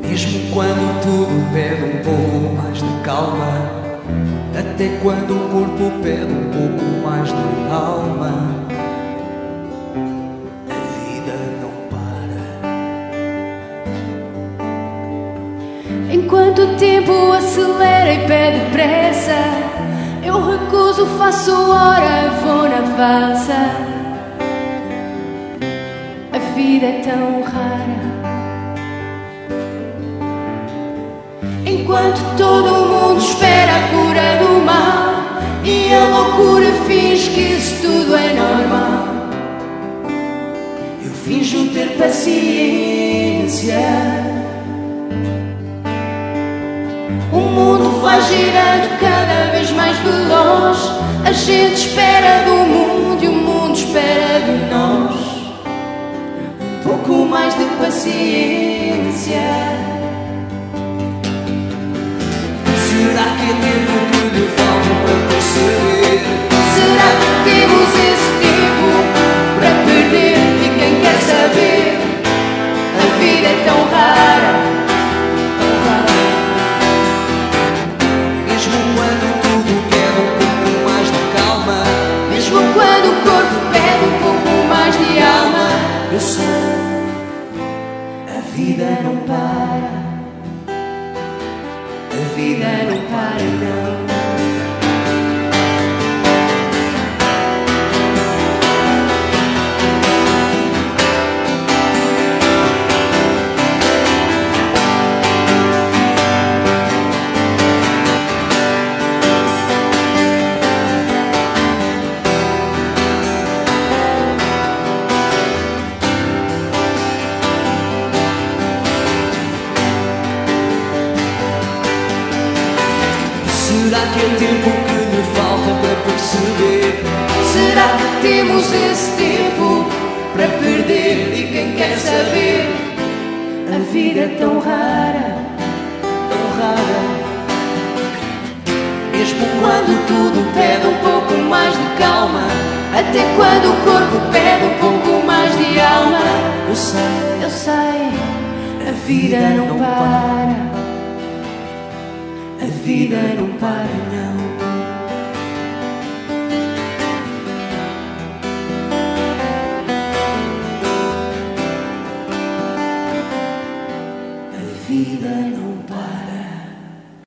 Mesmo quando tudo pede um pouco mais de calma, até quando o corpo pede um pouco mais de alma, a vida não para. Enquanto o tempo acelera e pede pressa, eu recuso, faço hora, vou na valsa. A vida é tão rara. Enquanto todo mundo espera a cura do mal e a loucura finge que isso tudo é normal, eu finjo ter paciência. O mundo vai girando cada vez mais veloz. A gente espera do mundo e o mundo espera de nós. Um pouco mais de paciência. Será que é tempo que lhe falta para perceber? Será que temos esse tempo para perder? E quem quer saber? A vida é tão rara, tão rara. Mesmo quando tudo quer um pouco mais de calma, Mesmo quando o corpo pede um pouco mais de alma, eu sei, a vida não para. a vida não para não. Será que é tempo que lhe falta para perceber? Será que temos esse tempo para perder? E quem quer saber? A vida é tão rara, Tão rara. Mesmo quando tudo pede um pouco mais de calma, até quando o corpo pede um pouco mais de alma. eu sei, A vida não para, a vida não para não. A vida não para.